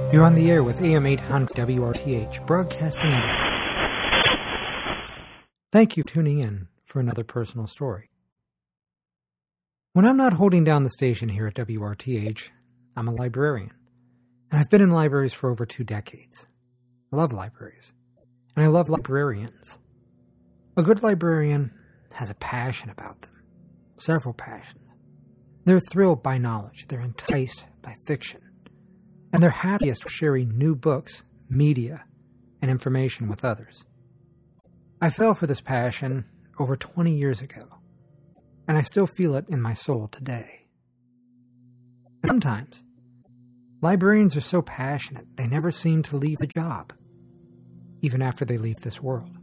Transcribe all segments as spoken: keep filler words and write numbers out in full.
You're on the air with A M eight hundred W R T H, broadcasting English. Thank you for tuning in for another personal story. When I'm not holding down the station here at W R T H, I'm a librarian, and I've been in libraries for over two decades. I love libraries, and I love librarians. A good librarian has a passion about them, several passions. They're thrilled by knowledge, they're enticed by fiction, and they're happiest sharing new books, media, and information with others. I fell for this passion over twenty years ago, and I still feel it in my soul today. And sometimes, librarians are so passionate they never seem to leave the job, even after they leave this world.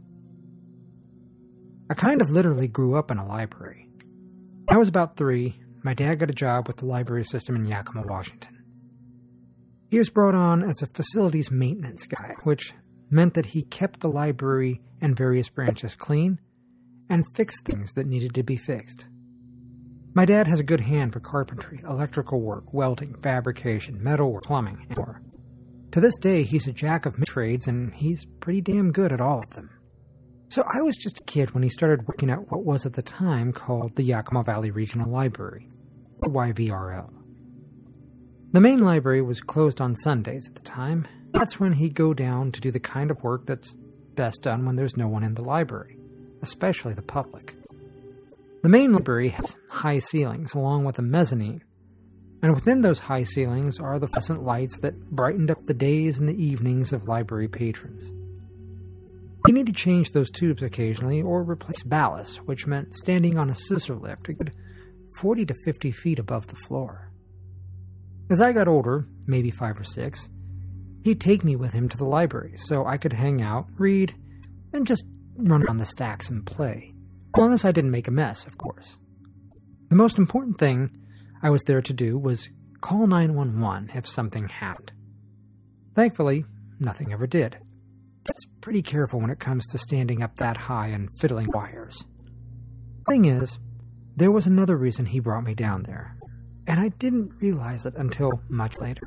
I kind of literally grew up in a library. When I was about three, my dad got a job with the library system in Yakima, Washington. He was brought on as a facilities maintenance guy, which meant that he kept the library and various branches clean and fixed things that needed to be fixed. My dad has a good hand for carpentry, electrical work, welding, fabrication, metalwork, plumbing, and more. To this day, he's a jack of many trades, and he's pretty damn good at all of them. So I was just a kid when he started working at what was at the time called the Yakima Valley Regional Library, or Y V R L. The main library was closed on Sundays at the time. That's when he'd go down to do the kind of work that's best done when there's no one in the library, especially the public. The main library has high ceilings along with a mezzanine, and within those high ceilings are the fluorescent lights that brightened up the days and the evenings of library patrons. You need to change those tubes occasionally or replace ballast, which meant standing on a scissor lift a good forty to fifty feet above the floor. As I got older, maybe five or six, he'd take me with him to the library so I could hang out, read, and just run around the stacks and play. As long as I didn't make a mess, of course. The most important thing I was there to do was call nine one one if something happened. Thankfully, nothing ever did. It's pretty careful when it comes to standing up that high and fiddling wires. The thing is, there was another reason he brought me down there, and I didn't realize it until much later.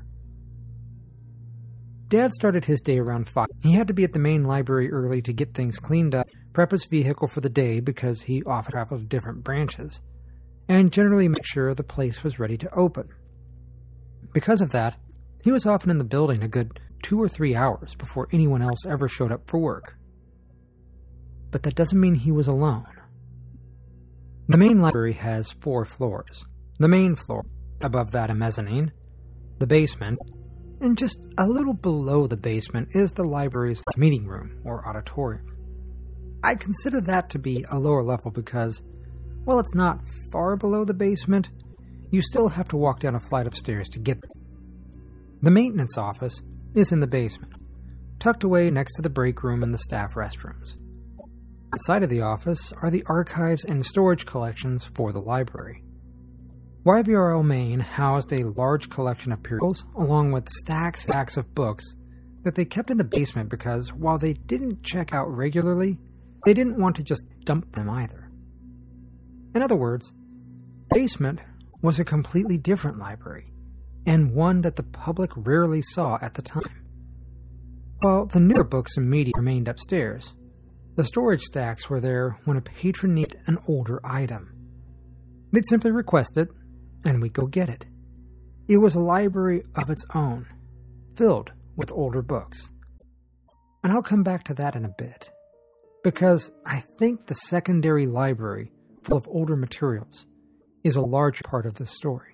Dad started his day around five. He had to be at the main library early to get things cleaned up, prep his vehicle for the day because he often traveled to different branches, and generally make sure the place was ready to open. Because of that, he was often in the building a good two or three hours before anyone else ever showed up for work. But that doesn't mean he was alone. The main library has four floors. The main floor, above that a mezzanine, the basement, and just a little below the basement is the library's meeting room or auditorium. I consider that to be a lower level because, while it's not far below the basement, you still have to walk down a flight of stairs to get there. The maintenance office is in the basement, tucked away next to the break room and the staff restrooms. Outside of the office are the archives and storage collections for the library. Y V R L Maine housed a large collection of periodicals along with stacks and stacks of books that they kept in the basement because while they didn't check out regularly, they didn't want to just dump them either. In other words, the basement was a completely different library, and one that the public rarely saw at the time. While the newer books and media remained upstairs, the storage stacks were there when a patron needed an older item. They'd simply request it, and we'd go get it. It was a library of its own, filled with older books. And I'll come back to that in a bit, because I think the secondary library full of older materials is a large part of this story.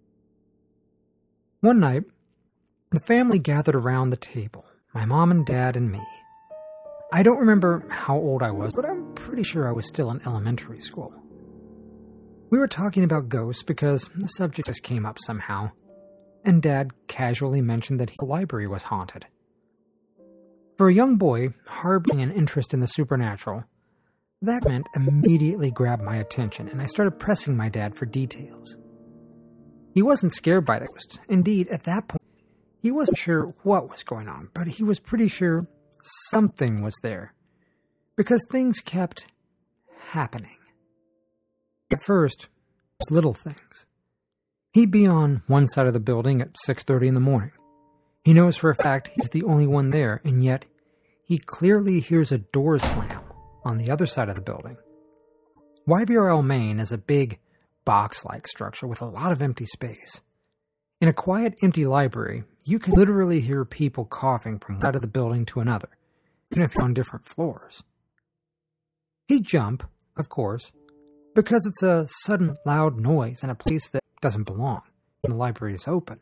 One night, the family gathered around the table, my mom and dad and me. I don't remember how old I was, but I'm pretty sure I was still in elementary school. We were talking about ghosts because the subject just came up somehow, and Dad casually mentioned that the library was haunted. For a young boy harboring an interest in the supernatural, that meant immediately grabbed my attention, and I started pressing my dad for details. He wasn't scared by the ghost. Indeed, at that point, he wasn't sure what was going on, but he was pretty sure something was there, because things kept happening. At first, it was little things. He'd be on one side of the building at six thirty in the morning. He knows for a fact he's the only one there, and yet he clearly hears a door slam on the other side of the building. Y V R L Main is a big, box-like structure with a lot of empty space. In a quiet, empty library, you can literally hear people coughing from one side of the building to another, even if you're on different floors. He'd jump, of course, because it's a sudden, loud noise in a place that doesn't belong when the library is open.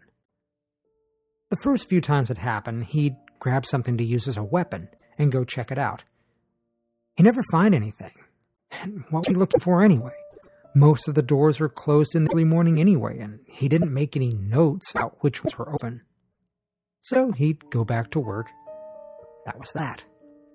The first few times it happened, he'd grab something to use as a weapon and go check it out. He'd never find anything. And what was he looking for anyway? Most of the doors were closed in the early morning anyway, and he didn't make any notes about which ones were open. So he'd go back to work. That was that.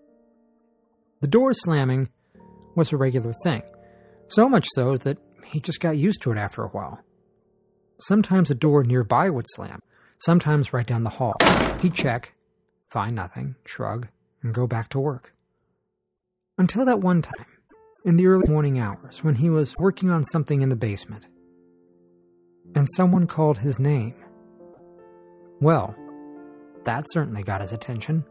The door slamming was a regular thing, so much so that he just got used to it after a while. Sometimes a door nearby would slam, sometimes right down the hall. He'd check, find nothing, shrug, and go back to work. Until that one time, in the early morning hours, when he was working on something in the basement, and someone called his name. Well, that certainly got his attention.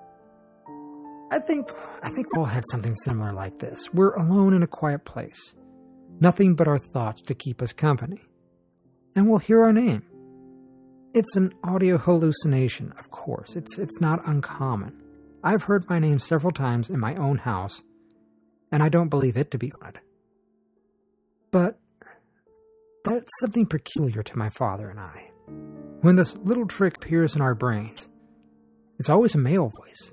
I think I think we all had something similar like this. We're alone in a quiet place, nothing but our thoughts to keep us company, and we'll hear our name. It's an audio hallucination, of course. It's it's not uncommon. I've heard my name several times in my own house, and I don't believe it to be odd. But that's something peculiar to my father and I. When this little trick appears in our brains, it's always a male voice.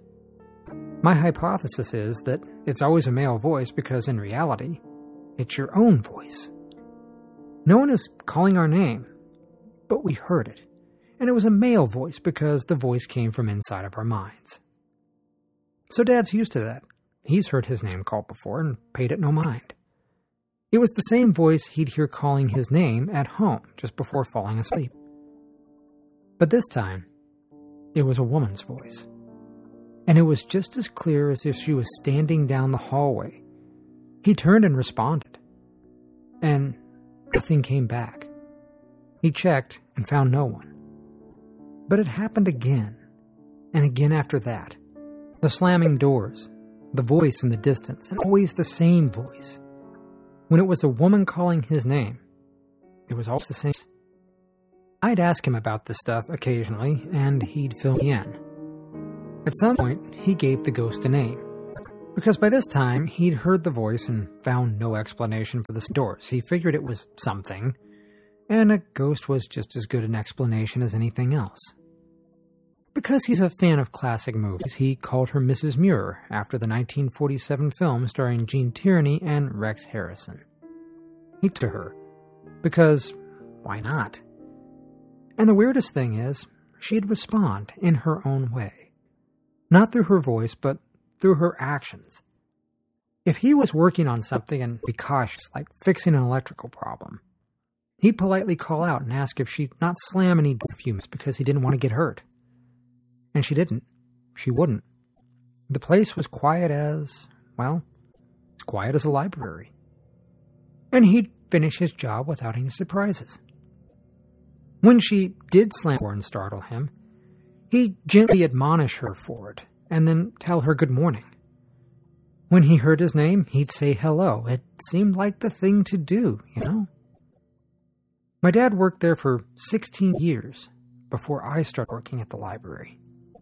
My hypothesis is that it's always a male voice because, in reality, it's your own voice. No one is calling our name, but we heard it, and it was a male voice because the voice came from inside of our minds. So Dad's used to that. He's heard his name called before and paid it no mind. It was the same voice he'd hear calling his name at home just before falling asleep. But this time, it was a woman's voice. And it was just as clear as if she was standing down the hallway. He turned and responded. And nothing came back. He checked and found no one. But it happened again, and again after that. The slamming doors, the voice in the distance, and always the same voice. When it was a woman calling his name, it was always the same. I'd ask him about this stuff occasionally, and he'd fill me in. At some point, he gave the ghost a name, because by this time, he'd heard the voice and found no explanation for the doors. He figured it was something, and a ghost was just as good an explanation as anything else. Because he's a fan of classic movies, he called her Missus Muir after the nineteen forty-seven film starring Gene Tierney and Rex Harrison. He to her, because why not? And the weirdest thing is, she'd respond in her own way. Not through her voice, but through her actions. If he was working on something and be cautious, like fixing an electrical problem, he'd politely call out and ask if she'd not slam any door fumes because he didn't want to get hurt. And she didn't. She wouldn't. The place was quiet as, well, as quiet as a library. And he'd finish his job without any surprises. When she did slam the door and startle him, he'd gently admonish her for it, and then tell her good morning. When he heard his name, he'd say hello. It seemed like the thing to do, you know? My dad worked there for sixteen years before I started working at the library.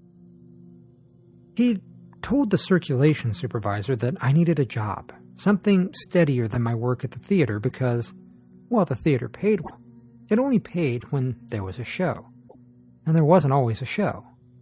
He told the circulation supervisor that I needed a job, something steadier than my work at the theater because, well, the theater paid well. It only paid when there was a show, and there wasn't always a show.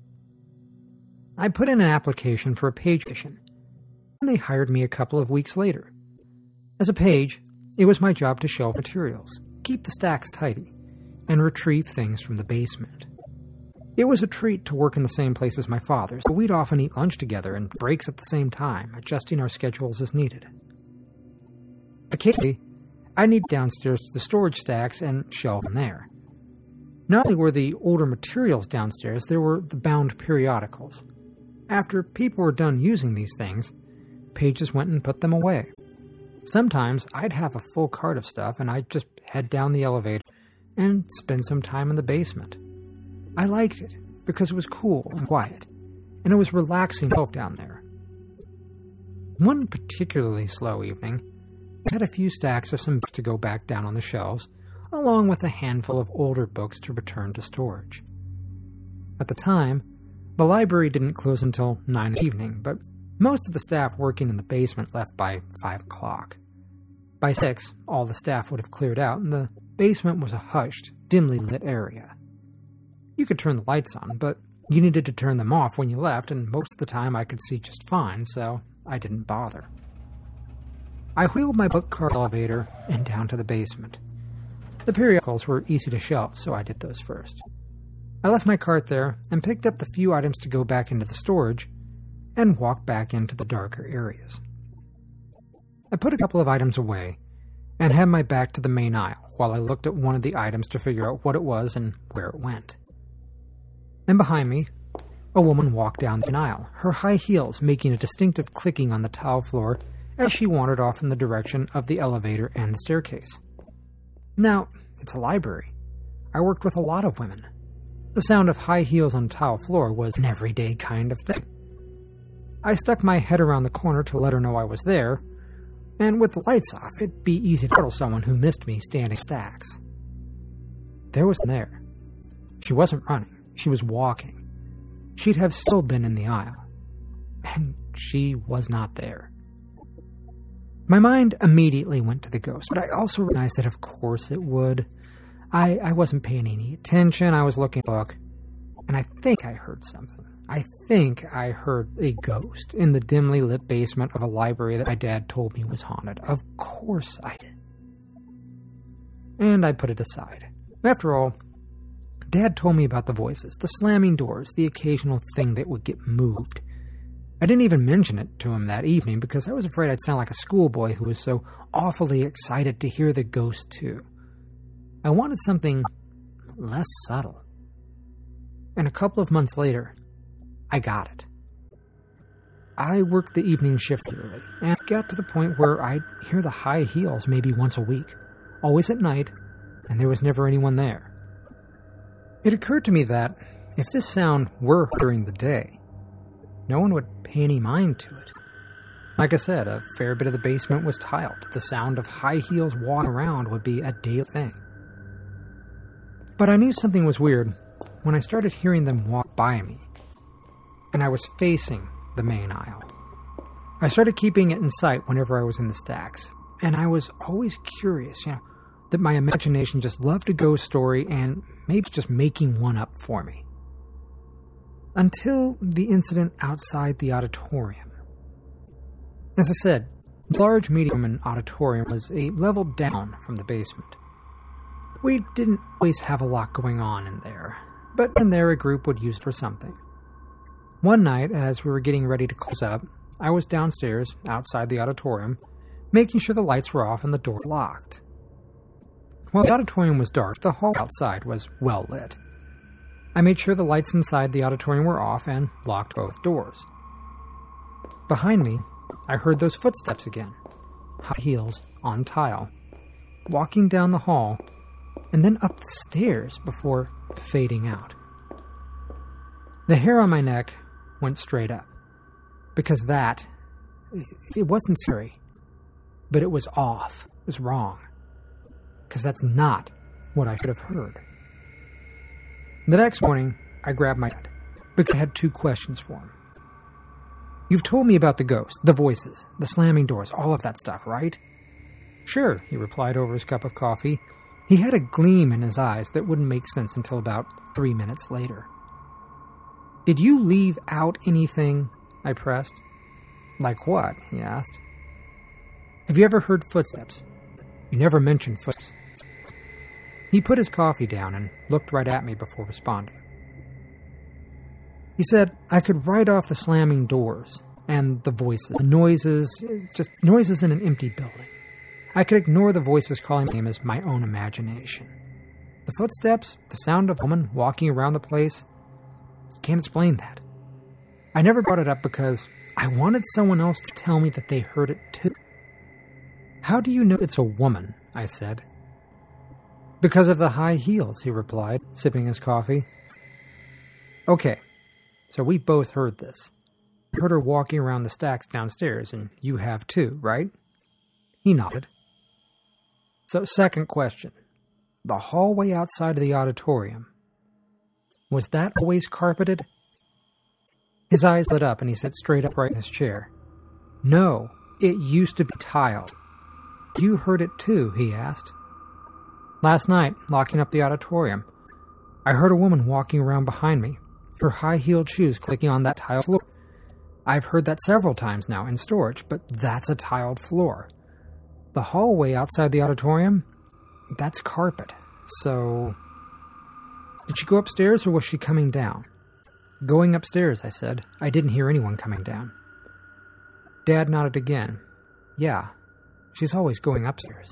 I put in an application for a page position, and they hired me a couple of weeks later. As a page, it was my job to shelve materials, keep the stacks tidy, and retrieve things from the basement. It was a treat to work in the same place as my father, so we'd often eat lunch together and breaks at the same time, adjusting our schedules as needed. Occasionally, I'd need downstairs to the storage stacks and shelve them there. Not only were the older materials downstairs, there were the bound periodicals. After people were done using these things, pages went and put them away. Sometimes I'd have a full cart of stuff and I'd just head down the elevator and spend some time in the basement. I liked it. because it was cool and quiet, and it was relaxing to down there. One particularly slow evening, I had a few stacks of some books to go back down on the shelves, along with a handful of older books to return to storage. At the time, the library didn't close until nine in the evening, but most of the staff working in the basement left by five o'clock. By six, all the staff would have cleared out, and the basement was a hushed, dimly lit area. You could turn the lights on, but you needed to turn them off when you left, and most of the time I could see just fine, so I didn't bother. I wheeled my book cart elevator and down to the basement. The periodicals were easy to shelve, so I did those first. I left my cart there and picked up the few items to go back into the storage and walked back into the darker areas. I put a couple of items away and had my back to the main aisle while I looked at one of the items to figure out what it was and where it went. Then behind me, a woman walked down the aisle, her high heels making a distinctive clicking on the tile floor as she wandered off in the direction of the elevator and the staircase. Now, it's a library. I worked with a lot of women. The sound of high heels on tile floor was an everyday kind of thing. I stuck my head around the corner to let her know I was there, and with the lights off, it'd be easy to startle someone who missed me standing stacks. There was there. She wasn't running. She was walking. She'd have still been in the aisle. And she was not there. My mind immediately went to the ghost, but I also recognized that of course it would. I, I wasn't paying any attention. I was looking at the book, and I think I heard something. I think I heard a ghost in the dimly lit basement of a library that my dad told me was haunted. Of course I did. And I put it aside. After all, Dad told me about the voices, the slamming doors, the occasional thing that would get moved. I didn't even mention it to him that evening because I was afraid I'd sound like a schoolboy who was so awfully excited to hear the ghost too. I wanted something less subtle. And a couple of months later, I got it. I worked the evening shift early, and got to the point where I'd hear the high heels maybe once a week, always at night, and there was never anyone there. It occurred to me that if this sound were during the day, no one would pay any mind to it. Like I said, a fair bit of the basement was tiled. The sound of high heels walking around would be a daily thing. But I knew something was weird when I started hearing them walk by me, and I was facing the main aisle. I started keeping it in sight whenever I was in the stacks, and I was always curious, you know, that my imagination just loved a ghost story and maybe just making one up for me. Until the incident outside the auditorium. As I said, the large meeting room and auditorium was a level down from the basement. We didn't always have a lot going on in there, but in there a group would use it for something. One night, as we were getting ready to close up, I was downstairs, outside the auditorium, making sure the lights were off and the door locked. While the auditorium was dark, the hall outside was well lit. I made sure the lights inside the auditorium were off and locked both doors. Behind me, I heard those footsteps again, high heels on tile, walking down the hall and then up the stairs before fading out. The hair on my neck went straight up, because that, it wasn't scary, but it was off, it was wrong, because that's not what I should have heard. The next morning, I grabbed my dad, because I had two questions for him. You've told me about the ghost, the voices, the slamming doors, all of that stuff, right? Sure, he replied over his cup of coffee. He had a gleam in his eyes that wouldn't make sense until about three minutes later. Did you leave out anything? I pressed. Like what? He asked. Have you ever heard footsteps? You never mentioned footsteps. He put his coffee down and looked right at me before responding. He said I could write off the slamming doors and the voices, the noises, just noises in an empty building. I could ignore the voices calling my name as my own imagination. The footsteps, the sound of a woman walking around the place, can't explain that. I never brought it up because I wanted someone else to tell me that they heard it too. How do you know it's a woman? I said. Because of the high heels, he replied, sipping his coffee. Okay, so we've both heard this. You heard her walking around the stacks downstairs, and you have too, right? He nodded. So, second question. The hallway outside of the auditorium, was that always carpeted? His eyes lit up and he sat straight upright in his chair. No, it used to be tiled. You heard it too, he asked. Last night, locking up the auditorium, I heard a woman walking around behind me, her high-heeled shoes clicking on that tiled floor. I've heard that several times now in storage, but that's a tiled floor. The hallway outside the auditorium, that's carpet. So, did she go upstairs or was she coming down? Going upstairs, I said. I didn't hear anyone coming down. Dad nodded again. Yeah, she's always going upstairs.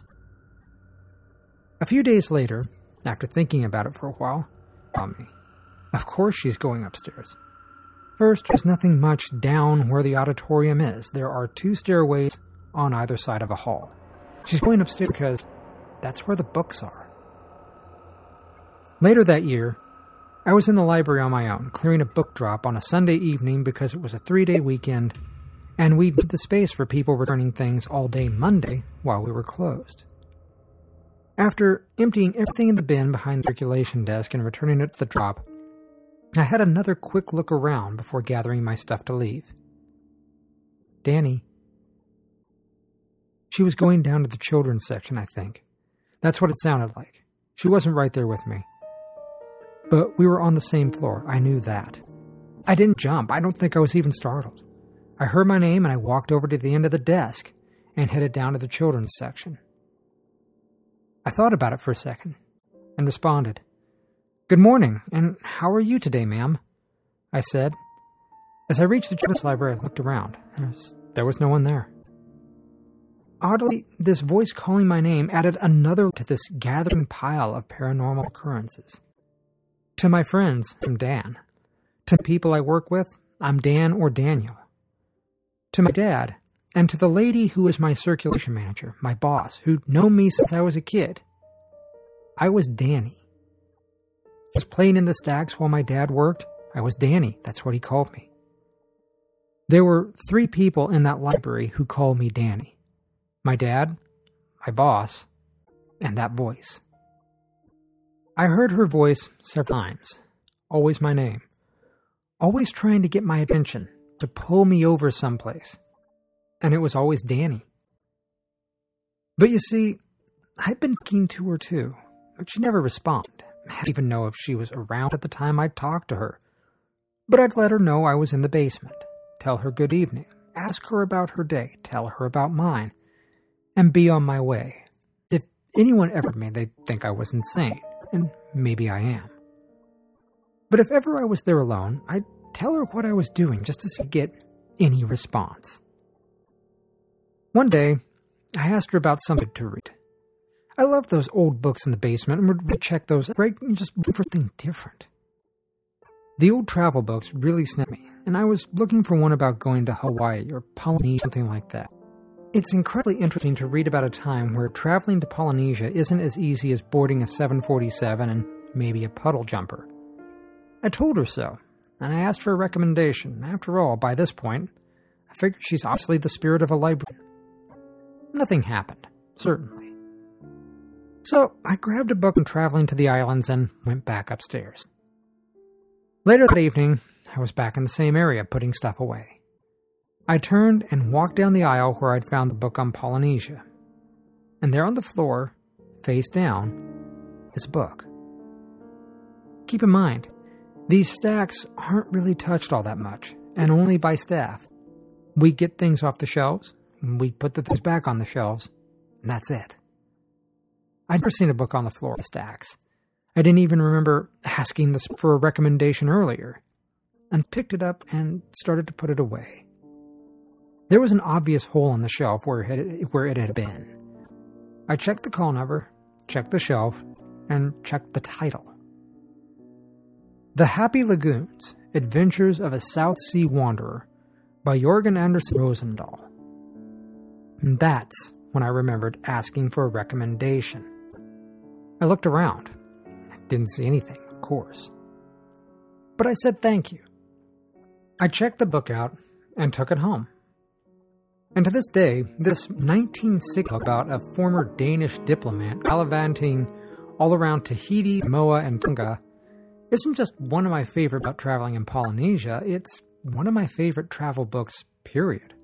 A few days later, after thinking about it for a while, on me. Of course she's going upstairs. First, there's nothing much down where the auditorium is. There are two stairways on either side of a hall. She's going upstairs because that's where the books are. Later that year, I was in the library on my own, clearing a book drop on a Sunday evening because it was a three-day weekend, and we did the space for people returning things all day Monday while we were closed. After emptying everything in the bin behind the circulation desk and returning it to the drop, I had another quick look around before gathering my stuff to leave. Danny. She was going down to the children's section, I think. That's what it sounded like. She wasn't right there with me. But we were on the same floor. I knew that. I didn't jump. I don't think I was even startled. I heard my name and I walked over to the end of the desk and headed down to the children's section. I thought about it for a second and responded, Good morning, and how are you today, ma'am? I said. As I reached the children's library, I looked around. There was, there was no one there. Oddly, this voice calling my name added another to this gathering pile of paranormal occurrences. To my friends, I'm Dan. To people I work with, I'm Dan or Daniel. To my dad, and to the lady who is my circulation manager, my boss, who'd known me since I was a kid, I was Danny. I was playing in the stacks while my dad worked. I was Danny. That's what he called me. There were three people in that library who called me Danny. My dad, my boss, and that voice. I heard her voice several times. Always my name. Always trying to get my attention, to pull me over someplace. And it was always Danny. But you see, I'd been talking to her too, but she never responded. I didn't even know if she was around at the time I'd talked to her. But I'd let her know I was in the basement, tell her good evening, ask her about her day, tell her about mine, and be on my way. If anyone ever heard me, they'd think I was insane, and maybe I am. But if ever I was there alone, I'd tell her what I was doing just to get any response. One day, I asked her about something to read. I loved those old books in the basement and would check those out, just look for something different. The old travel books really snapped me, and I was looking for one about going to Hawaii or Polynesia, something like that. It's incredibly interesting to read about a time where traveling to Polynesia isn't as easy as boarding a seven forty-seven and maybe a puddle jumper. I told her so, and I asked for a recommendation. After all, by this point, I figured she's obviously the spirit of a librarian. Nothing happened, certainly. So I grabbed a book on traveling to the islands and went back upstairs. Later that evening, I was back in the same area, putting stuff away. I turned and walked down the aisle where I'd found the book on Polynesia. And there on the floor, face down, is a book. Keep in mind, these stacks aren't really touched all that much, and only by staff. We get things off the shelves, and we put the things back on the shelves, and that's it. I'd never seen a book on the floor of the stacks. I didn't even remember asking this for a recommendation earlier, and picked it up and started to put it away. There was an obvious hole in the shelf where it, where it had been. I checked the call number, checked the shelf, and checked the title. The Happy Lagoons, Adventures of a South Sea Wanderer by Jorgen Andersen Rosendahl. And that's when I remembered asking for a recommendation. I looked around. I didn't see anything, of course. But I said thank you. I checked the book out and took it home. And to this day, this nineteen sixty book about a former Danish diplomat gallivanting all around Tahiti, Samoa, and Tonga isn't just one of my favorite about traveling in Polynesia, it's one of my favorite travel books, period.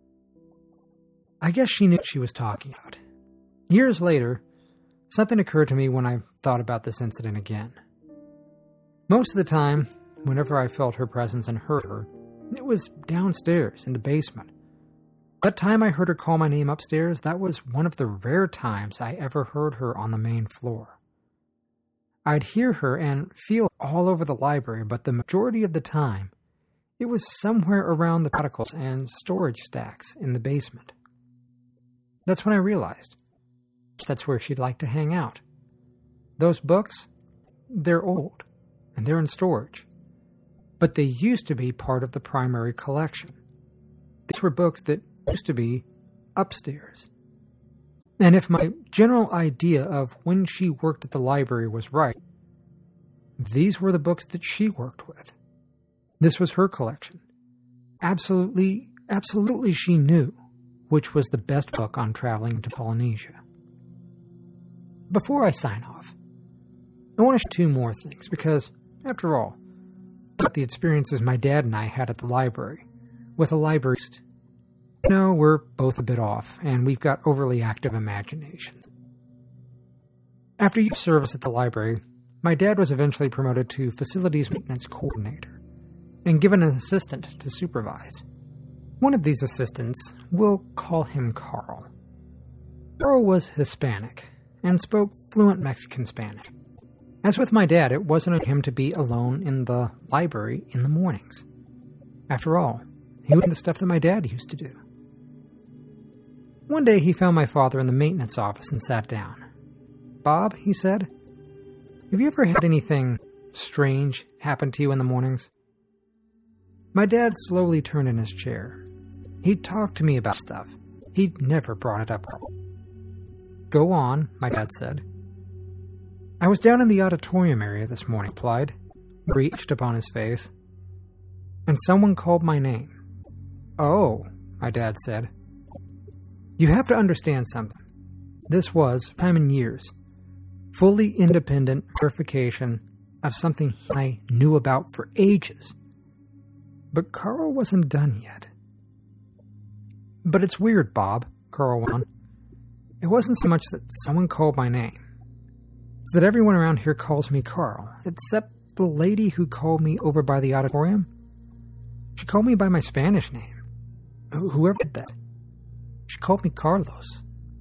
I guess she knew what she was talking about. Years later, something occurred to me when I thought about this incident again. Most of the time, whenever I felt her presence and heard her, it was downstairs in the basement. That time I heard her call my name upstairs, that was one of the rare times I ever heard her on the main floor. I'd hear her and feel all over the library, but the majority of the time, it was somewhere around the botanicals and storage stacks in the basement. That's when I realized that's where she'd like to hang out. Those books, they're old, and they're in storage. But they used to be part of the primary collection. These were books that used to be upstairs. And if my general idea of when she worked at the library was right, these were the books that she worked with. This was her collection. Absolutely, absolutely she knew which was the best book on traveling to Polynesia. Before I sign off, I want to share two more things, because, after all, the experiences my dad and I had at the library, with a librarist, you know, we're both a bit off, and we've got overly active imagination. After years of service at the library, my dad was eventually promoted to Facilities Maintenance Coordinator, and given an assistant to supervise. One of these assistants, we'll call him Carl. Carl was Hispanic, and spoke fluent Mexican Spanish. As with my dad, it wasn't him to be alone in the library in the mornings. After all, he was doing the stuff that my dad used to do. One day he found my father in the maintenance office and sat down. "Bob," he said, "have you ever had anything strange happen to you in the mornings?" My dad slowly turned in his chair. He'd talked to me about stuff. He'd never brought it up. "Go on," my dad said. "I was down in the auditorium area this morning," he replied, reached upon his face, "and someone called my name." "Oh," my dad said. "You have to understand something. This was, time in years, fully independent verification of something I knew about for ages. But Carl wasn't done yet." "But it's weird, Bob," Carl went on. "It wasn't so much that someone called my name. It's that everyone around here calls me Carl, except the lady who called me over by the auditorium. She called me by my Spanish name. Wh- whoever did that. She called me Carlos."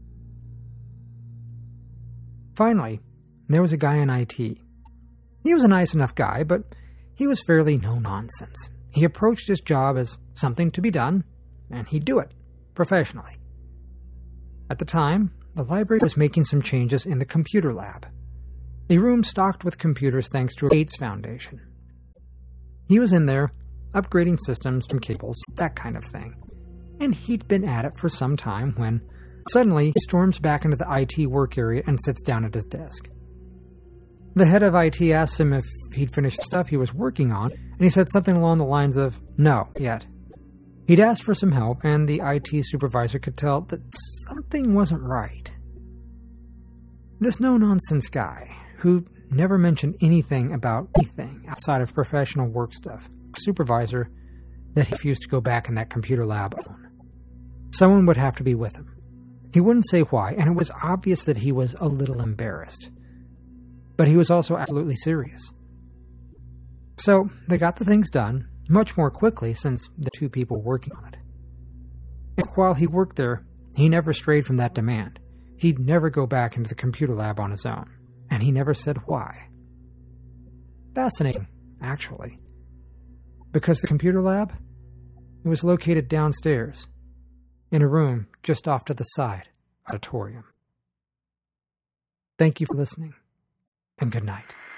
Finally, there was a guy in I T. He was a nice enough guy, but he was fairly no-nonsense. He approached his job as something to be done, and he'd do it, professionally. At the time, the library was making some changes in the computer lab, a room stocked with computers thanks to a Gates Foundation. He was in there, upgrading systems from cables, that kind of thing, and he'd been at it for some time when, suddenly, he storms back into the I T work area and sits down at his desk. The head of I T asked him if he'd finished stuff he was working on, and he said something along the lines of, "No, yet." He'd asked for some help, and the I T supervisor could tell that something wasn't right. This no-nonsense guy, who never mentioned anything about anything outside of professional work stuff, supervisor, that he refused to go back in that computer lab alone. Someone would have to be with him. He wouldn't say why, and it was obvious that he was a little embarrassed. But he was also absolutely serious. So, they got the things done, much more quickly since the two people working on it. And while he worked there, he never strayed from that demand. He'd never go back into the computer lab on his own, and he never said why. Fascinating, actually. Because the computer lab, it was located downstairs, in a room just off to the side, auditorium. Thank you for listening, and good night.